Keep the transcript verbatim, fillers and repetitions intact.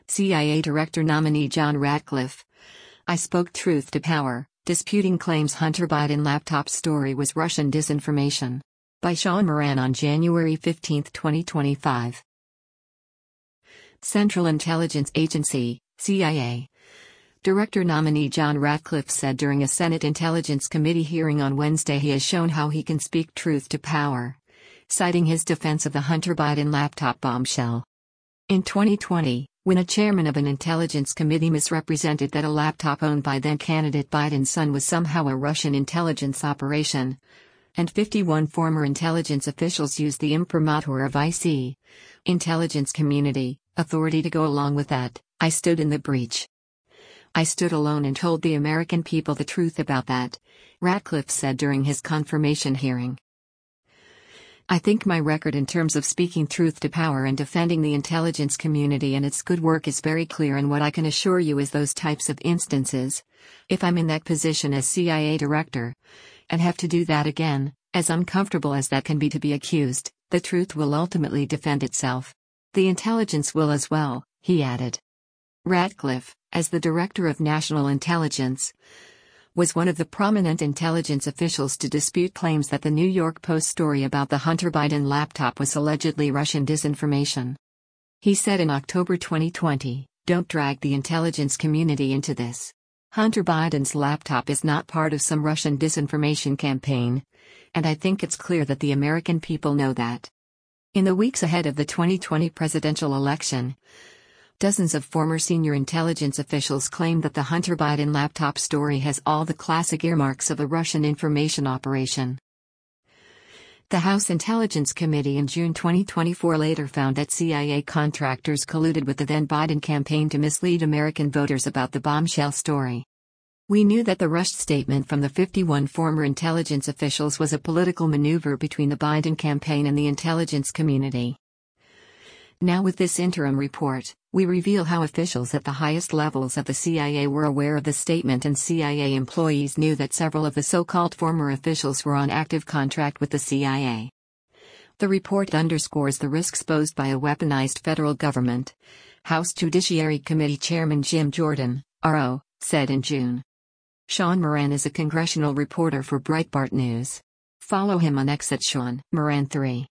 C I A Director nominee John Ratcliffe. I spoke truth to power, disputing claims Hunter Biden laptop story was Russian disinformation. By Sean Moran on January fifteenth, twenty twenty-five. Central Intelligence Agency, C I A. Director nominee John Ratcliffe said during a Senate Intelligence Committee hearing on Wednesday he has shown how he can speak truth to power, citing his defense of the Hunter Biden laptop bombshell. In twenty twenty, when a chairman of an intelligence committee misrepresented that a laptop owned by then-candidate Biden's son was somehow a Russian intelligence operation, and fifty-one former intelligence officials used the imprimatur of I C, intelligence community, authority to go along with that, I stood in the breach. I stood alone and told the American people the truth about that, Ratcliffe said during his confirmation hearing. I think my record in terms of speaking truth to power and defending the intelligence community and its good work is very clear, and what I can assure you is those types of instances, if I'm in that position as C I A director, and have to do that again, as uncomfortable as that can be to be accused, the truth will ultimately defend itself. The intelligence will as well, he added. Ratcliffe, as the Director of National Intelligence, was one of the prominent intelligence officials to dispute claims that the New York Post story about the Hunter Biden laptop was allegedly Russian disinformation. He said in October twenty twenty, "Don't drag the intelligence community into this. Hunter Biden's laptop is not part of some Russian disinformation campaign, and I think it's clear that the American people know that." In the weeks ahead of the twenty twenty presidential election, dozens of former senior intelligence officials claimed that the Hunter Biden laptop story has all the classic earmarks of a Russian information operation. The House Intelligence Committee in June twenty twenty-four later found that C I A contractors colluded with the then-Biden campaign to mislead American voters about the bombshell story. We knew that the rushed statement from the fifty-one former intelligence officials was a political maneuver between the Biden campaign and the intelligence community. Now with this interim report, we reveal how officials at the highest levels of the C I A were aware of the statement, and C I A employees knew that several of the so-called former officials were on active contract with the C I A. The report underscores the risks posed by a weaponized federal government, House Judiciary Committee Chairman Jim Jordan, R O, said in June. Sean Moran is a congressional reporter for Breitbart News. Follow him on X at Sean Moran three.